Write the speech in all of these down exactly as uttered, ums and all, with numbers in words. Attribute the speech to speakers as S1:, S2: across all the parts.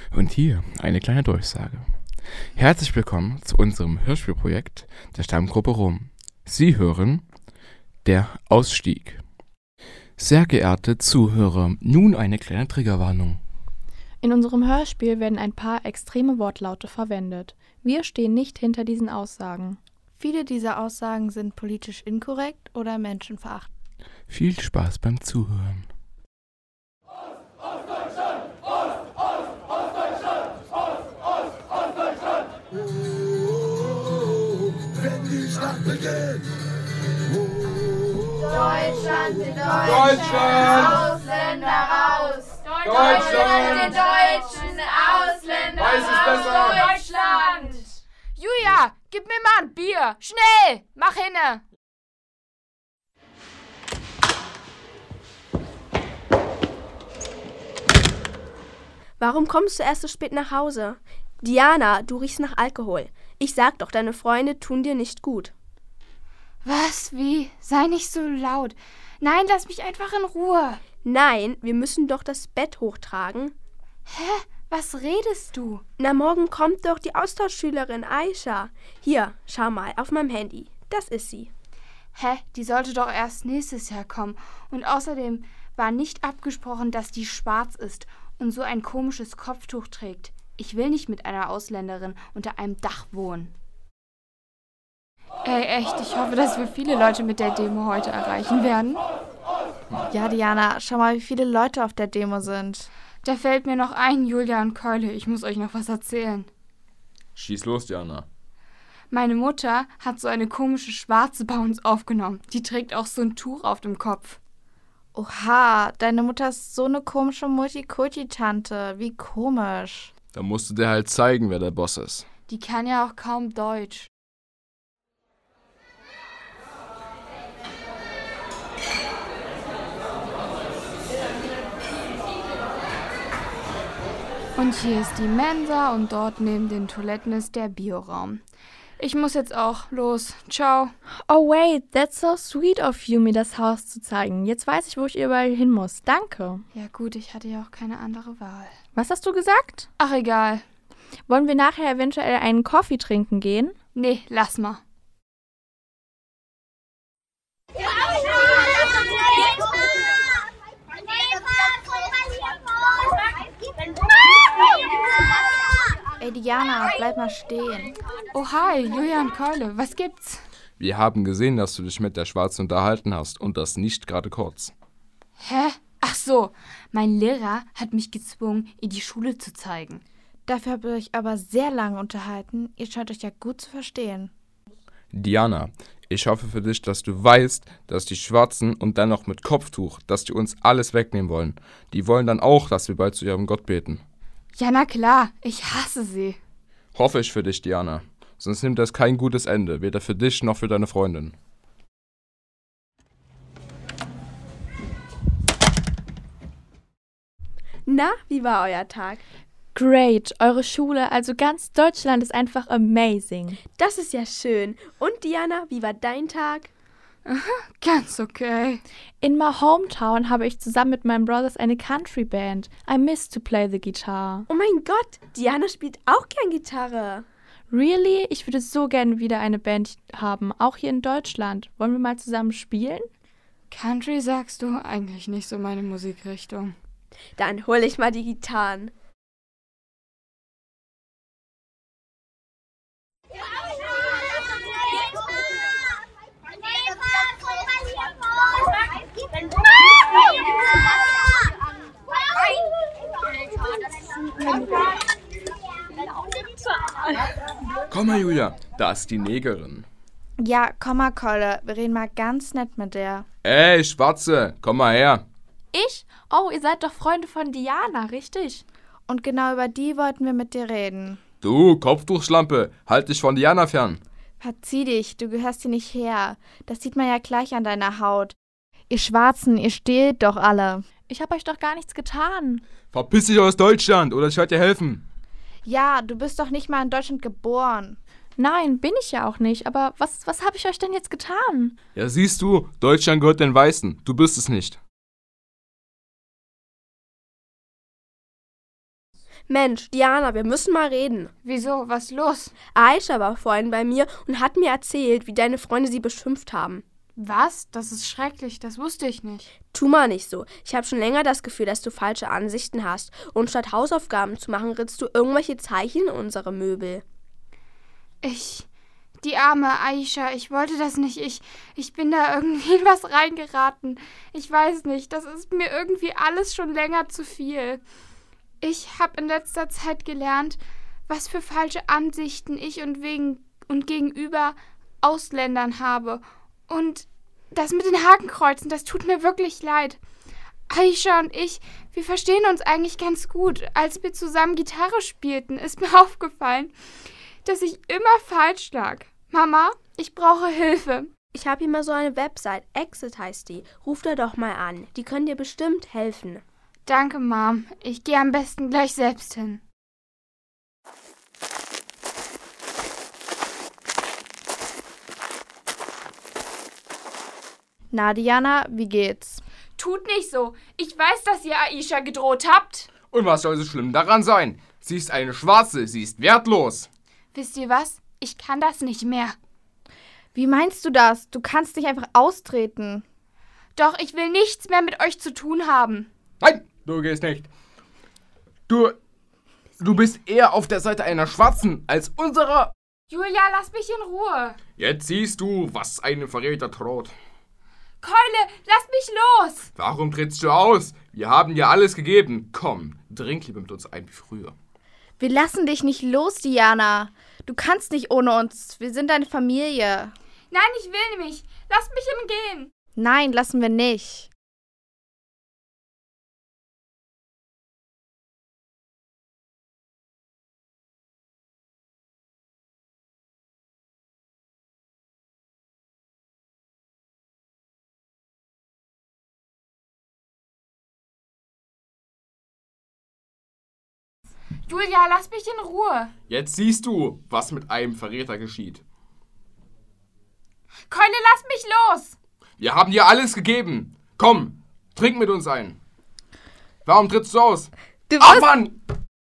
S1: Und hier eine kleine Durchsage. Herzlich willkommen zu unserem Hörspielprojekt der Stammgruppe Rom. Sie hören Der Ausstieg. Sehr geehrte Zuhörer, nun eine kleine Triggerwarnung.
S2: In unserem Hörspiel werden ein paar extreme Wortlaute verwendet. Wir stehen nicht hinter diesen Aussagen.
S3: Viele dieser Aussagen sind politisch inkorrekt oder menschenverachtend.
S1: Viel Spaß beim Zuhören.
S4: Deutschland, den Deutschen,
S5: Deutschland!
S4: Ausländer raus!
S5: Deutschland!
S4: Den Deutschen, Ausländer
S5: Weiß ist
S4: raus!
S5: besser!
S4: Deutschland! Julia, gib mir mal ein Bier! Schnell! Mach hinne!
S6: Warum kommst du erst so spät nach Hause? Diana, du riechst nach Alkohol. Ich sag doch, deine Freunde tun dir nicht gut.
S3: Was? Wie? Sei nicht so laut. Nein, lass mich einfach in Ruhe.
S6: Nein, wir müssen doch das Bett hochtragen.
S3: Hä? Was redest du?
S6: Na, morgen kommt doch die Austauschschülerin Aisha. Hier, schau mal, auf meinem Handy. Das ist sie.
S3: Hä? Die sollte doch erst nächstes Jahr kommen. Und außerdem war nicht abgesprochen, dass die schwarz ist und so ein komisches Kopftuch trägt. Ich will nicht mit einer Ausländerin unter einem Dach wohnen. Ey, echt, ich hoffe, dass wir viele Leute mit der Demo heute erreichen werden.
S7: Ja, Diana, schau mal, wie viele Leute auf der Demo sind.
S3: Da fällt mir noch ein, Julia und Keule, ich muss euch noch was erzählen.
S5: Schieß los, Diana.
S3: Meine Mutter hat so eine komische Schwarze bei uns aufgenommen. Die trägt auch so ein Tuch auf dem Kopf.
S7: Oha, deine Mutter ist so eine komische Multikulti-Tante. Wie komisch.
S5: Da musst du dir halt zeigen, wer der Boss ist.
S3: Die kann ja auch kaum Deutsch. Und hier ist die Mensa und dort neben den Toiletten ist der Bioraum. Ich muss jetzt auch los. Ciao.
S2: Oh wait, that's so sweet of you, mir das Haus zu zeigen. Jetzt weiß ich, wo ich überall hin muss. Danke.
S3: Ja gut, ich hatte ja auch keine andere Wahl.
S2: Was hast du gesagt?
S3: Ach, egal.
S2: Wollen wir nachher eventuell einen Kaffee trinken gehen?
S3: Nee, lass mal.
S7: Ey, Diana, bleib mal stehen.
S3: Oh hi, Julia und Keule, was gibt's?
S5: Wir haben gesehen, dass du dich mit der Schwarzen unterhalten hast und das nicht gerade kurz.
S3: Hä? Ach so, mein Lehrer hat mich gezwungen, ihr die Schule zu zeigen.
S7: Dafür habt ihr euch aber sehr lange unterhalten. Ihr scheint euch ja gut zu verstehen.
S5: Diana, ich hoffe für dich, dass du weißt, dass die Schwarzen und dann noch mit Kopftuch, dass die uns alles wegnehmen wollen. Die wollen dann auch, dass wir bald zu ihrem Gott beten.
S3: Ja, na klar, ich hasse sie.
S5: Hoffe ich für dich, Diana. Sonst nimmt das kein gutes Ende, weder für dich noch für deine Freundin.
S6: Na, wie war euer Tag?
S2: Great, eure Schule, also ganz Deutschland ist einfach amazing.
S6: Das ist ja schön. Und Diana, wie war dein Tag?
S3: Ganz okay.
S2: In my hometown habe ich zusammen mit meinen Brothers eine Country Band. I miss to play the guitar.
S6: Oh mein Gott, Diana spielt auch gern Gitarre.
S2: Really? Ich würde so gerne wieder eine Band haben, auch hier in Deutschland. Wollen wir mal zusammen spielen?
S3: Country sagst du? Eigentlich nicht so meine Musikrichtung.
S6: Dann hole ich mal die Gitarren.
S5: Komm mal, Julia, da ist die Negerin.
S7: Ja, komm mal, Keule. Wir reden mal ganz nett mit der.
S5: Ey, Schwarze, komm mal her.
S2: Ich? Oh, ihr seid doch Freunde von Diana, richtig?
S7: Und genau über die wollten wir mit dir reden.
S5: Du, Kopftuchschlampe, halt dich von Diana fern.
S7: Verzieh dich, du gehörst hier nicht her. Das sieht man ja gleich an deiner Haut. Ihr Schwarzen, ihr stehlt doch alle.
S2: Ich habe euch doch gar nichts getan.
S5: Verpiss dich aus Deutschland oder ich werde dir helfen.
S7: Ja, du bist doch nicht mal in Deutschland geboren.
S2: Nein, bin ich ja auch nicht. Aber was, was habe ich euch denn jetzt getan?
S5: Ja, siehst du, Deutschland gehört den Weißen. Du bist es nicht.
S6: Mensch, Diana, wir müssen mal reden.
S3: Wieso? Was ist los?
S6: Aisha war vorhin bei mir und hat mir erzählt, wie deine Freunde sie beschimpft haben.
S3: Was? Das ist schrecklich, das wusste ich nicht.
S6: Tu mal nicht so. Ich habe schon länger das Gefühl, dass du falsche Ansichten hast. Und statt Hausaufgaben zu machen, ritzt du irgendwelche Zeichen in unsere Möbel.
S3: Ich... Die arme Aisha, ich wollte das nicht. Ich, ich bin da irgendwie in was reingeraten. Ich weiß nicht, das ist mir irgendwie alles schon länger zu viel. Ich habe in letzter Zeit gelernt, was für falsche Ansichten ich und wegen und gegenüber Ausländern habe. Und das mit den Hakenkreuzen, das tut mir wirklich leid. Aisha und ich, wir verstehen uns eigentlich ganz gut. Als wir zusammen Gitarre spielten, ist mir aufgefallen, dass ich immer falsch lag. Mama, ich brauche Hilfe.
S6: Ich habe hier mal so eine Website, Exit heißt die. Ruf da doch mal an. Die können dir bestimmt helfen.
S3: Danke, Mom. Ich gehe am besten gleich selbst hin.
S7: Na, Diana, wie geht's?
S4: Tut nicht so. Ich weiß, dass ihr Aisha gedroht habt.
S5: Und was soll so schlimm daran sein? Sie ist eine Schwarze, sie ist wertlos.
S3: Wisst ihr was? Ich kann das nicht mehr.
S7: Wie meinst du das? Du kannst nicht einfach austreten.
S3: Doch, ich will nichts mehr mit euch zu tun haben.
S5: Nein, du gehst nicht. Du, du bist eher auf der Seite einer Schwarzen als unserer.
S4: Julia, lass mich in Ruhe.
S5: Jetzt siehst du, was einem Verräter droht.
S4: Keule, lass mich los.
S5: Warum trittst du aus? Wir haben dir alles gegeben. Komm, trink lieber mit uns ein wie früher.
S7: Wir lassen dich nicht los, Diana. Du kannst nicht ohne uns. Wir sind deine Familie.
S4: Nein, ich will nicht. Lass mich gehen.
S7: Nein, lassen wir nicht.
S4: Julia, lass mich in Ruhe.
S5: Jetzt siehst du, was mit einem Verräter geschieht.
S4: Keule, lass mich los.
S5: Wir haben dir alles gegeben. Komm, trink mit uns ein. Warum trittst du aus?
S7: Du
S5: Ach,
S7: wirst...
S5: Mann!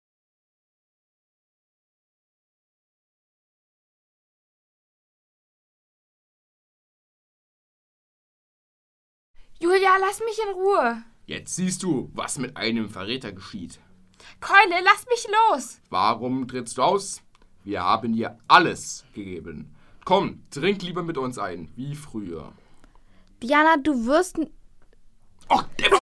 S4: Julia, lass mich in Ruhe.
S5: Jetzt siehst du, was mit einem Verräter geschieht.
S4: Keule, lass mich los.
S5: Warum trittst du aus? Wir haben dir alles gegeben. Komm, trink lieber mit uns ein, wie früher.
S7: Diana, du wirst...
S5: Oh, der